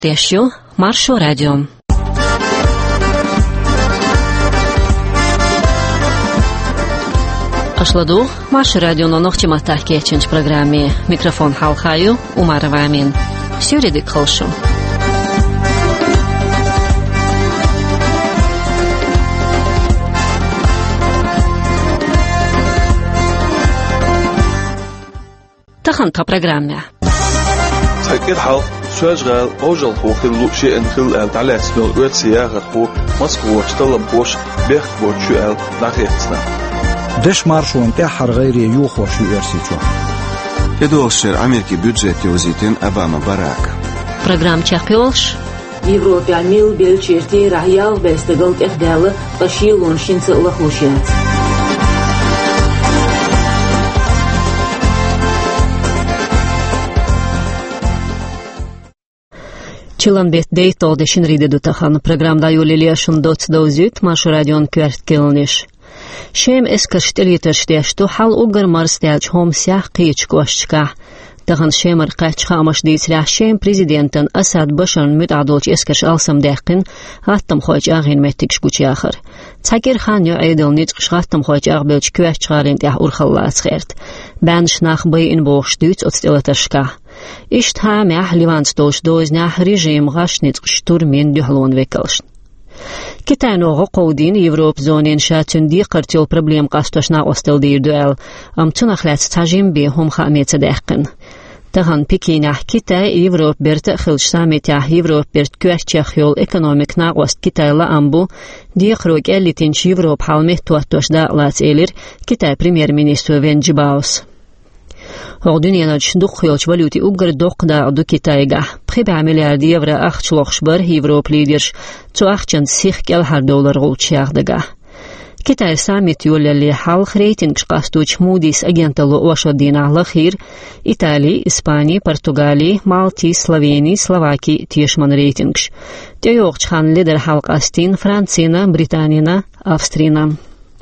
Тешу Маршо радио. Ашладу Маршо радио на нохтимата кеченч программе. Микрофон Халхаю Умарова Амин. Сюридик холшу. Тахан та программе. تأكيد حال سواجغال أوجل خوخ اللوشي انخل على اسمه واتسيا غرقو مسكو واشتلم خوش بيخ بوتشوال ناخيتنا دش مارشون تحر غيري يوخو شو ارسيتو Edolšer Ameriki budžet jozitin Obama Barak. Program Çakıyorş. Европа мил белчерти рахял бестегал техдалы ташилон шинцылы хушят. Чиланбет дейто дешин риде дутахан програмда юлилияшын доц доузют Маршо радион кверт келниш. Шем эскаштелиташтэшту хал угар марстяч хомсях кыйчкошчка. Таган шемар качка амашдыйцля шем президентен Асад Башарн мутадолч эскаш алсам дякын аттам хойч агын меттикш гучяхыр. Цагир хан ё айдыл ничкш аттам хойч агбелч кверчгарин тях урхаллац герт. Баншнах бай ин бохштыц отстелаташка. Иштха мях ливанстолш дознях режим гашниц штурмен дюхлон векалш. Китайного قودين Европ زونين شاتون دي قرتيل проблем قاستوشنا остел دير دوال ام تنخلات تاجيم بهم خاميت دقن تغن بكينه كيتاي Европ برت خلش ساميتاه Европ برت كواشچخ يول ايكونوميك ناقوست كيتايلا امبو دي خروج اليتينش Европ حالمه توتوش دا لات ايلر كيتاي بريمير مينستر فينجباوس Orduniyana çnduk yolç valuti ugar dokda du Kitayga. $3 milyar евро ахчлохшбар Европ лидерш. Цуахчан $6 olçyagdaga. Kitay саммит юллали халх рейтинг шкастуч Moody's агенталу вашодина лахир Италии, Испании, Португалии, Малти, Словении, Словакии тишман рейтингш. Тёйокчхан лидер халк астин Францина, Британина, Австрина.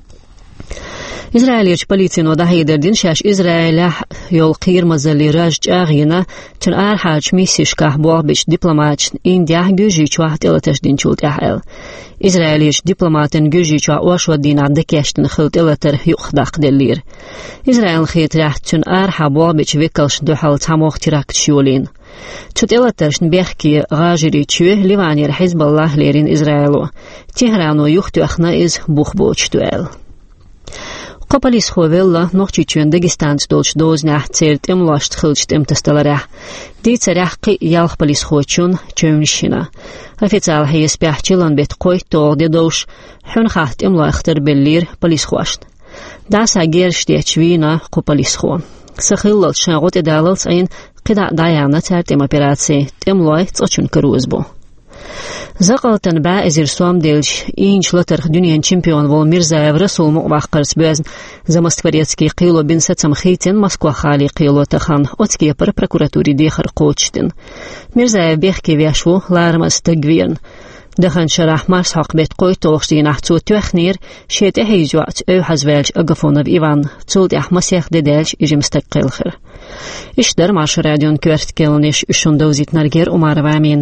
İsrailiyç polisiýany da heýderdin şäş İsrailä ýol qyrmazly rajçagyna çyn arhaç misişka bolbiç diplomat Indiýa güýji çwaht elatasdin çultahal. İsrailiyç diplomatyn güýji çwa oşwadina dekeştin hylt elatar ýuqdaq delir. İsrail xeýtrah çyn arha bolbiç wekalş duhal tamoq tirakt şolin. Çut elatarşn behki gajiri çü Livanir Hizballah lerin İsrailu. Tehranu ýuqtuaqna iz buxboçtual. Qopalis xovella noqchichun Dagestans dolch doznah cert imlasht khilcht imtastalara. Ditsaraqi yalq polis xochun chönshina. Ofitsial hayes pahchilan bet qoyto dedosh hun khaht imlaxter bellir polis xoşt. Dasa gerштечвина qopalis xo. Sakhillat shagot edalals ayn qida dayana tertim operatsiya imlay tsochun kruzbo. Zaqaltan ba ezir suam delch inch latar dünýän çempion bol Mirzaev Rasul muqbaqars bezn Zamostvoretski qilo bin satsam khaytin Moskva khali qilo taxan otski par prokuraturi dehar qoçtin. Mirzaev behki väşu larmas tagvien. Dahan sharah mars haqbet qoyt toğşdin ahçu töxnir şete heyjwat öw hazvelch agafonov Ivan çult ahmasях dedelch ijim stakqilxir. İşler Marşo radion kvert kelniş üşünde uzitnarger Umarova Amin.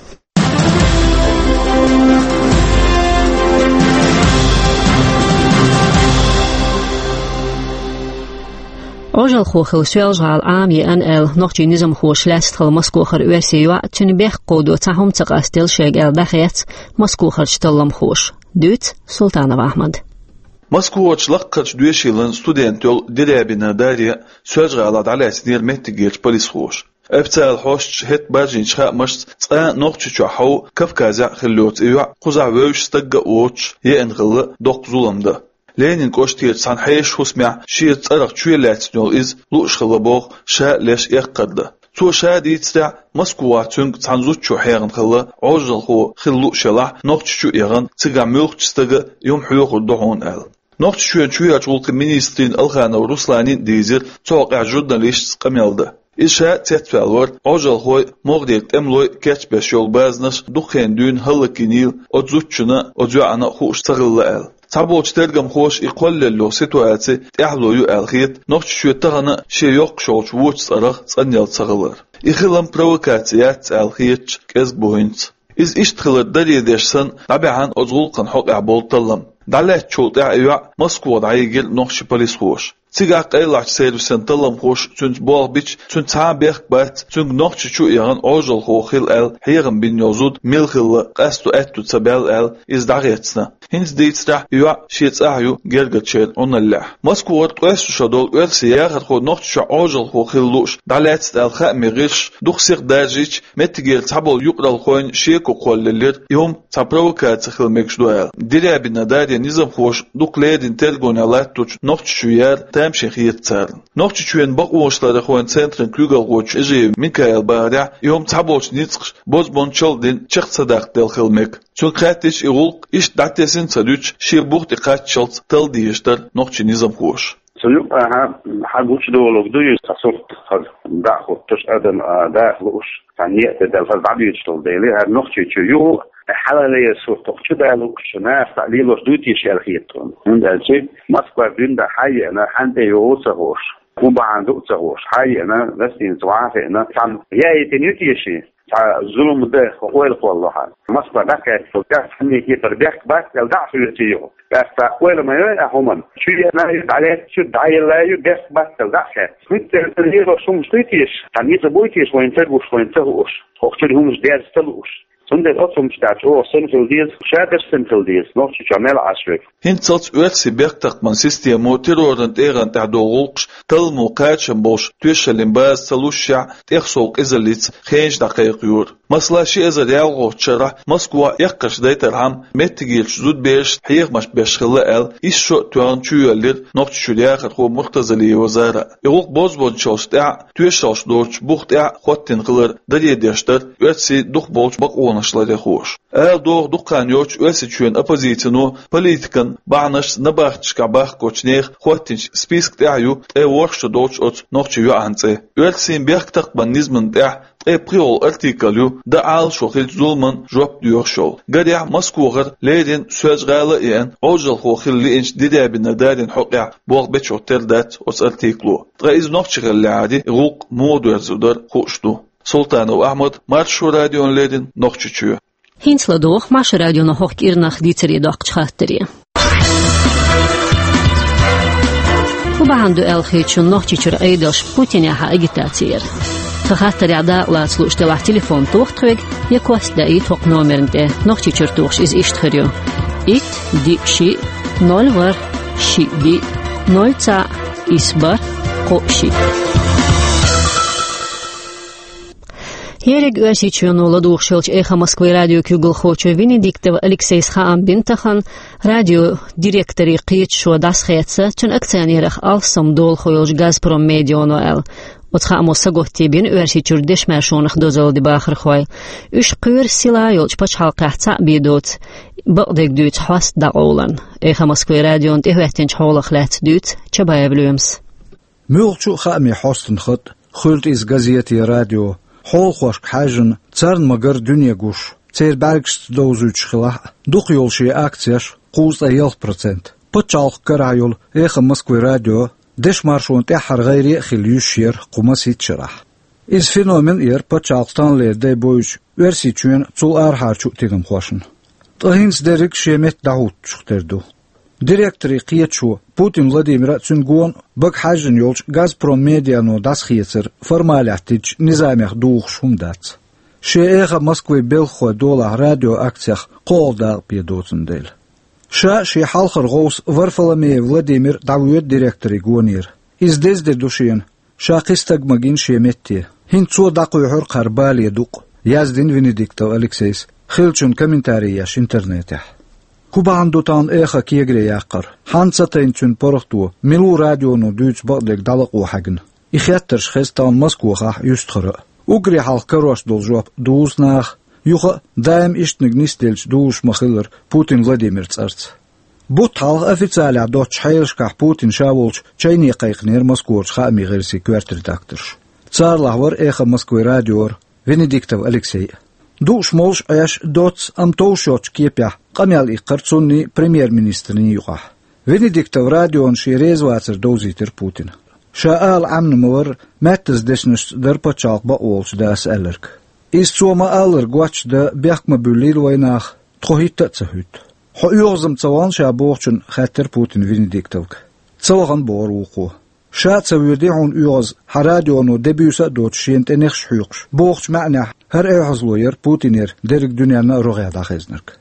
Ojal khokhil swelgal ami NL noqchi nizam khosh lastkhal Moskva khar versiya tun beh qodo tahum taqastel shegel bakhet Moskva khar shtallam khosh düt Sultanov Ahmad Moskva çlaqqa düýeşilin student yol dirabina Darya swelgal ala snir mettigel polis khosh Eftal hoş het bajin çha maş qa noqchi çhaw Kafkaza khilot ýa quza wöşstagga oç ye engılı doqzulamda Lenin koştiýet sanhaýş husmya şiýet çaraq çüýeläçnol iz luşgylabog şä leş ýaqqady. Ço şä diýtsä Moskwa çüň sanzuçu häýän hyly ojulhu hyllu şala noqçu ýagan tsigamylçystygy ýumhyýoq dohon al. Noqçu çüýäç ulky ministrin Alxana Ruslanin diýzir çoq jurnalist qamyldy. İşe tetfelwer ojulhu mogdet emloy keçbeş ýol baznaş duhen dün hylykinil ozuççuna ojuana huştagylly al. تعبوش تلقم خوش يقول اللو سيتواتي تحلو يو الخيط نوخ شو تغنى شي يوق شوش ووش صرخ صنيل صغلر يخلم بروكاتيات الخيط كز بوينت إز إشتخلت داري ديشسن طبعا أزغلقن حق عبول طلم دعلات شوط اعيوع مسكو دعيجل نوخش بوليس خوش تيجا قيلاش سيرسن طلم خوش تنت بول بيتش تنت سابيخ بات تنت نوخش شو يغن أوجل خوخيل ال هيغن بين يوزود ميلخيل قاستو اتو تسابيل ال إز دعيتسنا هنس ديتسرح يوع شيتس اعيو جرغتشيل اون اللح مسكو ورقويسو شادول ويرسي ياغد خو نوخش شو أوجل خوخيل لوش دعلات ال خامي غيرش دوخسيق داجيش متجيل تحبول يقرال خوين شيكو قول للير يوم تبروكات خيل ميكش دوال ديريا بنا نظام خوش دوق ليدين تلقون علات توش نوخش شويار تامشي خيط تسارن نوخش شوين بقوش لارخوين سنترن كلوغل غوش اجي ميكايل بارع يوم تحبوش نيتسخش بوز بونشل دين چخ صداق دل خيلمك چون قاتش يغلق إش دعتسين صدوش شير بوخت قاتشلت تل ديشتر نوخش نظام خوش سيبقى حاجوش دولوك دو يستصرت داخل تش أدن داخلوش تعنية دلفل بعدو يشتغل ديلي هاد نوخش يو حالة صورة تقصد لو شناف تعليل وردوتي شرخيتهم عند الشيء مسكوا بين ده حي أنا حنت يوصهوش وبعد دوتهوش حي أنا بس ينزعف أنا كان يا يتنيتي شيء الظلم ده هو والله مسكوا ده كده فني كي تربيك بس يلدع في التيو بس ولا ما يهمن شو أنا عليه شو دعي لا يدخ بس يلدع كنت تريه شو مشتيش كان يتبويتيش وين تهوش هم مش داير تلوش Sundet otum staat o sinful shader sinful deals nog jamel asrik hintsats ursi bertaq man sistemo terorant eran tadogulqsh talmu qacham bosh tushlim bas salusha texsoq izalits khinj daqiqyur maslashi izal yalg'ochara moskva yaqqish daytarham mettigil zud besh hiyqmash beshkhilla al isho tuan chuyulir noqch shuliaqat xo muhtazali wazara yoq bozbon chosta tushosh dorch buxta xottin qilır daliyedeshtar ursi duq bolch baqona شلادي خوش دوغ دقان يوش واسي چون اپوزيتينو политикан بعنش نباختش كباخ كوچنيخ خوتنش سبيسك تعيو ورش دوش اوت نوخش يو انسي ورسين بيختق بنزمن تاع بريول ارتيكاليو دعال شوخيل زولمن جوب ديوخشول غاديع مسكوغر ليدين سوز غالا ان اوجل خوخيل لينش ديدا بندارين حقيع بوغ بيتش اوتيل دات اوس ارتيكلو غايز نوخش غل عادي روق مودر زودر خوشتو سلطان وأحمد مارشو راديو ليدن نوخشيو هينسلا دوخ مارش راديو نوخ كيرناخ ديتري دوخ خاطري وبعندو الخيتشو نوخشير ايداش بوتين يها اجيتاتير تخاطر عدا لا تسلوش تبع تليفون توخ تريك يكواس داي توق نومرنده نوخشير توخش از اشتخريو ات دي شي نول ور شي دي نول تا اسبر قوشي Ерек Уасичуну ладухшилч эхо Москвы радио Кюгл Хочо Венедиктов Алексей Схаам Бинтахан радио директори Қиетшо Дасхетса чын акционерах алсам дол хойлж Газпром Медионо эл Отхамо саготтибин Уасичур дешмашонах дозол дибахр хой Үш қыр силайолч пачхалқахца бидот Багдек дүйт хваст дағолан Эхо Москвы радион техветтенч холах ләт дүйт Чабаевлюемс Мюлчу хами хостен хот Хулт из газети радио حول خوش حاجن ترن مگر دنیا گوش تیر برگست دوزوچ خلا دوخ یولشی اکتیش قوز 1%. بچالخ کرایول ایخ مسکوی رادیو دش مارشون تحر غیری خلیوش شیر قمسی تشرح. از فنومن ایر بچالختان لیر دی بویش ورسی چون تول ارهار چو تیگم خوشن. تهینس درک شیمت دعوت شختردو. ديريكتوري قيتشو بوتين فلاديمير تسنغون بك حاجن يولش غازبروم ميديانو داس خيتر فرمالياتيج نظاميخ دوخ شومدات شيخ موسكوي بلخو دولا راديو اكتيخ قول داغ بيدوتن ديل شي حالخر غوس ورفلامي فلاديمير داويت ديريكتوري غونير از ديز دوشين شاقيستغ ماغين شيمتي هين تو داقو يحر قربالي دوق يازدين فينيديكتو الكسيس خيلچون كومنتارياش انترنيته كوباندوتان ايخا كيغري ياقر حانساتين چون پرختو ملو راديونو دوچ بقدك دلقو حقن اخياترش خستان مسكوخا يستخر اوغري حالق كروش دولجوب دوزناخ يوخا دايم اشتنگ نستيلش دوش مخلر بوتين فلاديمير تسارت بوت حالق افيتسالي دوتش حيلشكاح بوتين شاولش چايني قيقنير مسكورش خامي غيرسي كوارتر داكترش تسار لحور ايخا مسكوي راديور فينيديكتو الكسي دوش مولش ايش دوتس ام توشوش كيبيا قميال إقرصوني بريمير منسترني يقح فينيديكتو راديون شي ريزواتر دوزيتر بوتين شاءال عمن مور ماتز دشنش در بچاق بأولش داس ألرك إستوما ألرك واتش دا بيحكم بوليل ويناخ تخوهيت تتسهوت حو يوغزم تسوان شابوغشن خاتر بوتين فينيديكتوك تسوغن بور وقوه شا تسويديعون يوغز حراديونو دبيوسا دوت شينت انخش حيوقش بوغش معنح هر ايحزلوير بوتينير ديرك دنيانا روغيا داخزنرك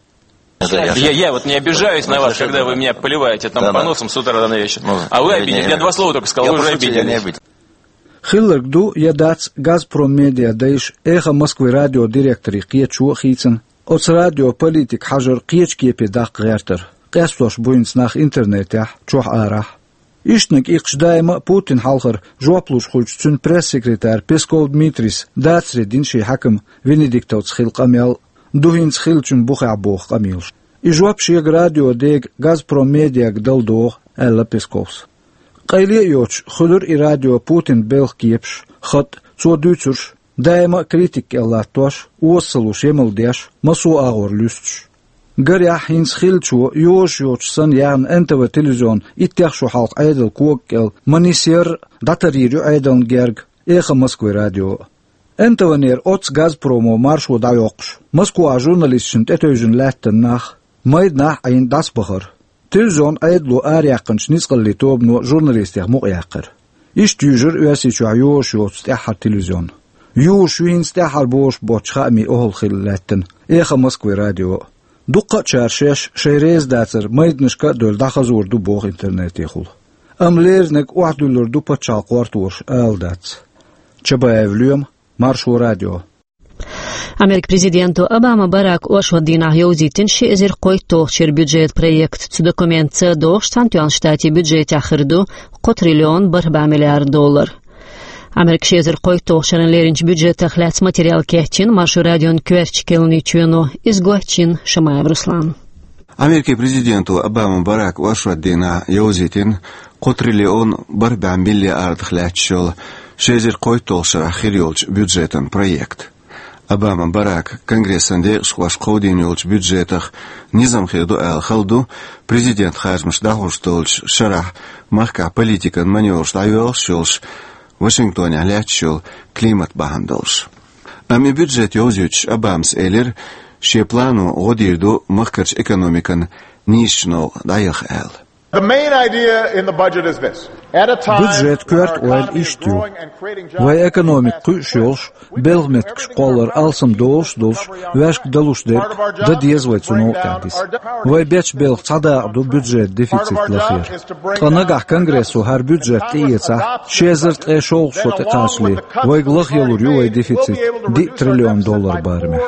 Я вот не обижаюсь на вас, когда вы меня поливаете там поносом с утра до вечера. А вы обидели. Я два слова только сказал, вы уже обидели. خلرك دو يدات غازبروم ميديا دايش ايخا موسكوي راديو ديريكتوري قيتشو خيتن اوتس راديو بوليتيك حجر قيتش كيبي داق غيرتر قيسلوش بوينس ناخ انترنت يح چوح آراح إشتنك إقش دايما بوتين حالخر جوابلوش خلش تون بريس سكرتار بيسكول دميتريس داتسري دينشي حكم فينيديكتو تسخيل قميال دوهين تسخيل چون بوخع بوخ قميلش إجواب شيق راديو ديق غازبروم ميديا قدل دوغ ألا بيسكولس قيلي يوش خلر إي راديو بوتين بيلخ كيبش خط تو دوترش دايما كريتيك اللاتوش وصلوش يمل ديش مسو آغور لوستش قريا حين سخيلشو يوش سن يعني انت وتلفزيون اتيخشو حلق عيدل كوكل منيسير داتريريو عيدل جيرج ايخا مسكوي راديو انت ونير اوتس غاز برومو مارشو دايوقش مسكوا جورناليست شنت اتوجن لاتناخ مايدناح عين داس بخر تلفزيون عيدلو ارياقنش نسقل توبنو جورناليست يخمق ياقر ايش تيجر ياسيشو يوش تحر تلفزيون يوش ينستحر بوش بوش خامي اوهل خلاتن ايخا مسكوي راديو دقة شارشش شيريز داتر مايدنشكا دول داخزور دو بوغ انترنت يخول امليرنك وحدولر دو بچاق وارتوش آل دات چبا اوليوم مارشو راديو Америк президенту Обама Барак Ошваддина Йоузитин шезер който шер бюджет проект цу документ до штантуан штати бюджет ахырду $1 миллиард. Америк шезер който шеренлеринч бюджет ахляц материал кехчин маршу радион кверч келни чуно изгочин Шамаев Руслан. Америки президенту Обама Барак Ошваддина Йоузитин $1 миллиард хлячшол шезер който шерахирилч бюджетен проект. Обама Барак Конгрессенде шхваш қодинюлч бюджетах низам хеду ал халду президент хажмыш дахуштолч шарах махка политикан манёрш дайвелшолш Вашингтоне алячшол климат бахандолш. Ами бюджет йозюч Обамс элер ше плану годирду махкарч экономикан нишнол дайх ал. The main idea in the budget is this. Бюджет кверт ойл иштю. Вай экономик кушолш, белгмет школар алсам долш, вешк далуш дерк, да диезвайт сунолтадис. Вай беч белг цададу бюджет дефицит лахир. Тланагах конгрессу хар бюджет иеца, шезерт эшол шоте тасли, вай глах елурю вай дефицит $1 триллион барме.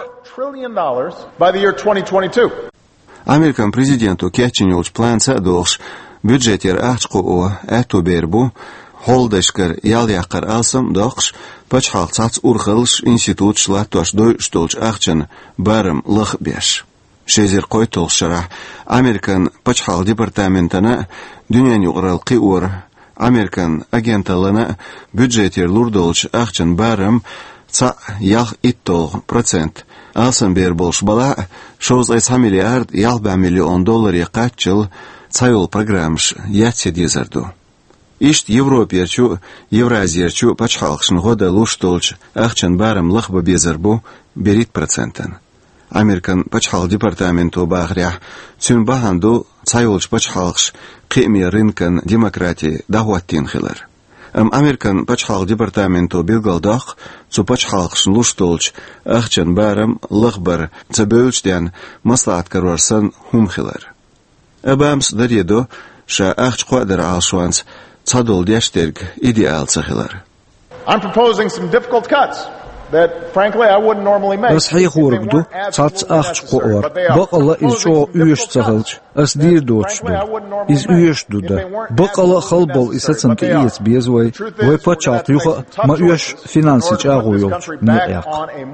By the year 2022. Amerikan президенту кечинюлч план цадолш бюджетер ахчқу ату бербу холдешкер ялякар алсам дохш пачхал цац урхылш институт шлатош дой штолч ахчан барым лых беш шезер койтол шара Американ пачхал департаментана дүйнән юграл кыур Американ агентлыгына бюджетер лурдолч ахчан барым ца ях %. Алсам бер болш бала шоз $1 миллиард $1 миллион якачыл цайол программш ятсе дезарду. Ишт Европерчу, Евразиерчу пачхалхшын года луштолч ахчан барым лахба безарбу берит %. Американ пачхал департаменту багря цюн баханду цайолч пачхалхш қими рынкан демократии дахуаттин хилар. Американ пачхал департаменту билгалдах цу пачхалхшын луштолч ахчан барым лахбар цабölçden маслаат карварсан хумхилар. Обамс дареду ша ахч қуадар алшванс цадол дяштерг идеал цахилар. I'm proposing some difficult cuts that frankly I wouldn't normally make. Расхи хургду цац ахч қуар. Бақала изшо үйеш цахилч ас дирдочду. Из үйешду да. Бақала халбол исацанты иец безвай. Вай пачат юха ма үйеш финансич агуйолч неяк.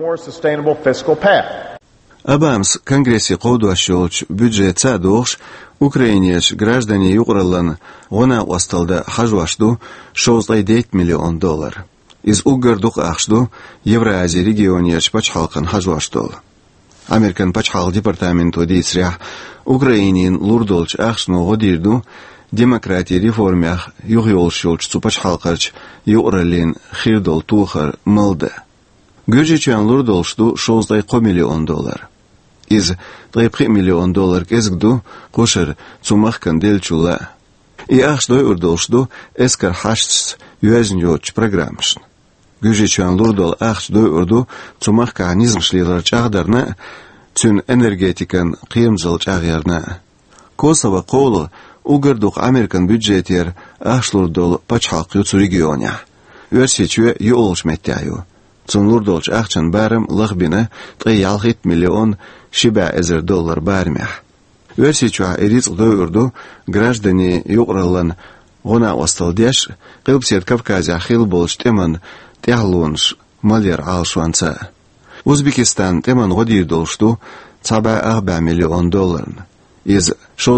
Обамс конгрессе қодуашолч бюджет цадолш Украинеш граждане югралан гона осталда хажвашду $9 миллион. Из угардук ахшду Евразия регионеш пачхалкан хажваштол. Amerikan Paçhal Departamento diyisriyah Ukrainin lurdolç axşnu godirdu demokratiya reformiyah yuğyolş yolçsu Paçhalqarç yuğralin xirdol tuğar mıldı. Göjeçen lurdolçdu $1 milyon. Iz $3 milyon gezgdu qoşar çumaqkan delçula. I axşdoy urdolçdu eskar haşts yüzünyoç programmışın. Göjeçen lurdol axşdoy urdu çumaqka nizmşliler çağdarna tün energetikan qiyamzal çağyarna. Kosova qolu Ugarduq Amerikan büdjetyer axşlurdol Paçhalq yutsu regionya. Verseçüye yolşmetyayu. Цунлурдолч ахчан барым лахбина $3 миллион $7 бармях. Версичуа эриц дойурду граждане юqrallan гона осталдеш qilbset Kavkazya xil bolch teman tehlunsh maler alşwansa. Uzbekistan teman godirdolshdu $4 milyon. Iz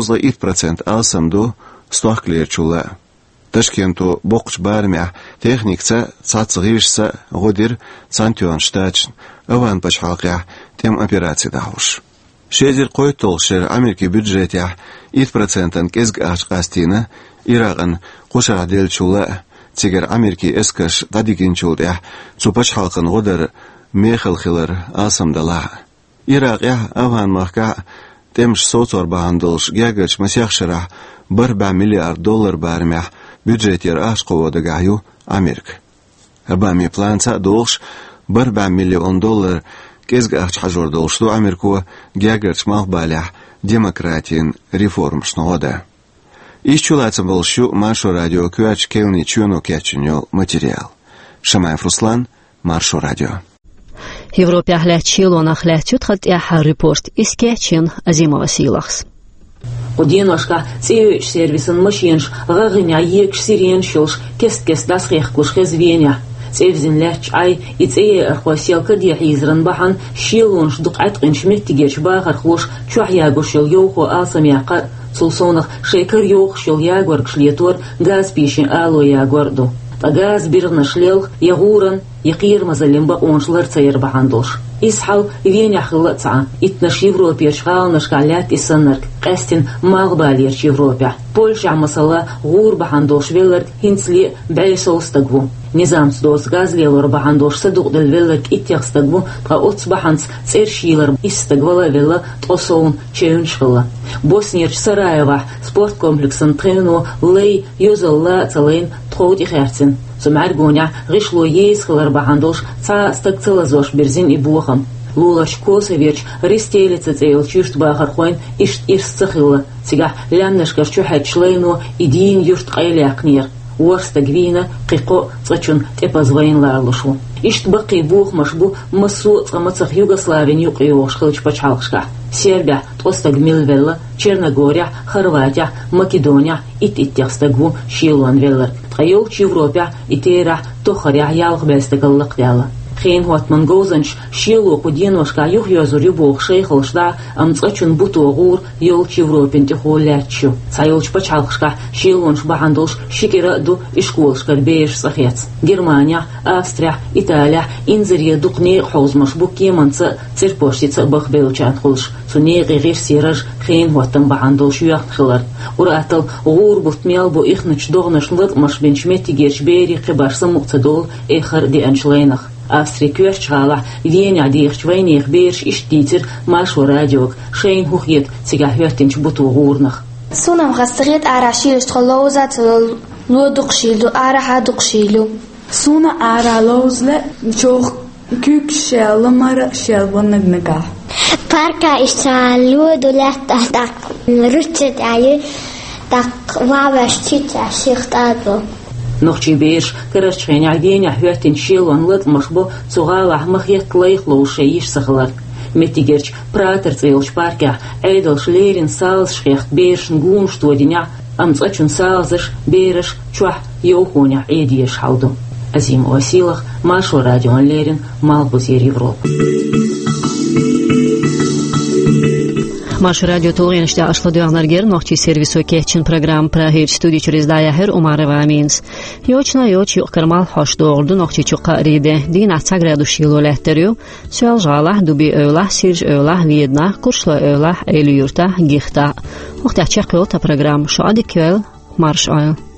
60% alsamdu stohklerchula. Ташкенту боқч бармя техникца цацгишса годир сантионштач аван Paçhalqya тем операции дауш. Шезир qoytolşer Amerika büdjetya 1%-ан кезг ашқастина Ираган қошара делчула цигер Америка эскаш дадигинчулдя цу Paçhalqын годар мехалхилар асамдала. Ирагя аван махка темш соцор баандылш гягач масяхшара $1 миллиард бармя бюджетер ашқоводагаю Америка. Абами планца долш $1 миллион кезг ашқажор долшту Америку гягач махбаля демократин реформшнода. Ищулацам болшу Маршо радио кюач келни чуно кячиньол материал. Шамаев Руслан, Маршо радио. Европа хлячилонах хлячут хатяха репорт искечин Азимова силахс. Одиношка цеюч сервисын машинш гагыня ек сирен шулш кест дасхех кушхез веня. Цевзинлерч ай и цее архваселка дихизран бахан шилунш дуқатқин шметтигерч бахар хлуш чухьягу шил йоху алсамяқа цулсонах шекер йох шил ягвар кшлетор газ пишин ало ягварду. Газ бирна шлел ягуран يقير مازالين بقونشلر تير بحندوش إسحاو وين يخلطع إتناش يوروبيا شغال نشكالات إسنرك قاستن مالبالير يوروبيا بولش عمسلا غور بحندوش ويلرك هنسلي بعيسوس تقبو نظام سدوس غاز ليلور بحندوش صدوق دل ويلرك إتيخس تقبو تقاوتس بحنس تسير شيلر إستقبلا ويلا تقصون چيون شغلا بوسنيرش سرايوح سبورت كومبلكسن تخينو لي يوزلا تلين تخوت إخيرتن سمعرقونيا غشلو يسخلر بحندوش تا استقتلزوش برزين إبوخم لولش كوسويرش ريستيليца цейлчушт бахархойн ишт ирсцахила цигах лямнашкаш чухачлейно идин юрт қайляқнир уарстагвина қиқо цачун тепазвайн ларлушу ишт бақи бух машбу масу цамацах Югославин юқиош хылч Paçhalqshka Сербия тостагмилвелла Черногория Хорватия Македония иттиқстагву шилуанвеллар тқайолч Европа итера тохаря ялғбестагаллақдяла خين هوت من جوزنش شيلو قدينوش كا يخيزور يبوخ شيخلش دا أمتصأشون بطوغور يولش يوروبين تخولاتشو سايولش Paçhalqshka شيلونش بحندوش شكرا دو إشكولش كربيش صخيت جرمانيا أستريا إيطاليا إنزريا دقني حوزمش بوكي منصة تربوشتي بخ بيلشان خلش سنيغي غير سيرج خين هوتن بحندوش يخلر وراتل غور بوتميل بو إخنش دوغنش لطمش بنشمتي جيرش بيري قبارس مقتدول إخر دي أنشلينخ Австрия чала Веня дирч войнех берш иштитер Маршо радиок шейн хухет цига хвертинч бутугурнах Сунам гастрет арашилш тхолоза лодукшилу арахадукшилу Суна аралозле чох кюкшел мар шелвоннага Парка ишалу дулат так ручет ай так вавашчит ашихтаду نخشي بيش كرشين عدين يحوتن شيلون لط مشبو صغال مخيط ليخلو شيش سخلر متيجرش براتر تيلش باركا ايدل شليرين سالس شيخت بيش نقوم شتودينيا امتصأشن سالزش بيرش شوح يوخونيا ايديش حالدو أزيم وسيلخ Маршо радио лерин Малбузир Европа Маш радио толгенште ашладуагнаргер нохчи сервису кечин программ прахир студии через даяхер Умарова Аминс. Йочна йоч юкармал хош доорду нохчи чуqa риде дин 10 градус шилолеттерю сел жала дуби öyla сирж öyla видна куршла öyla элюрта гихта. Охтачак та программ шади кел марш айл.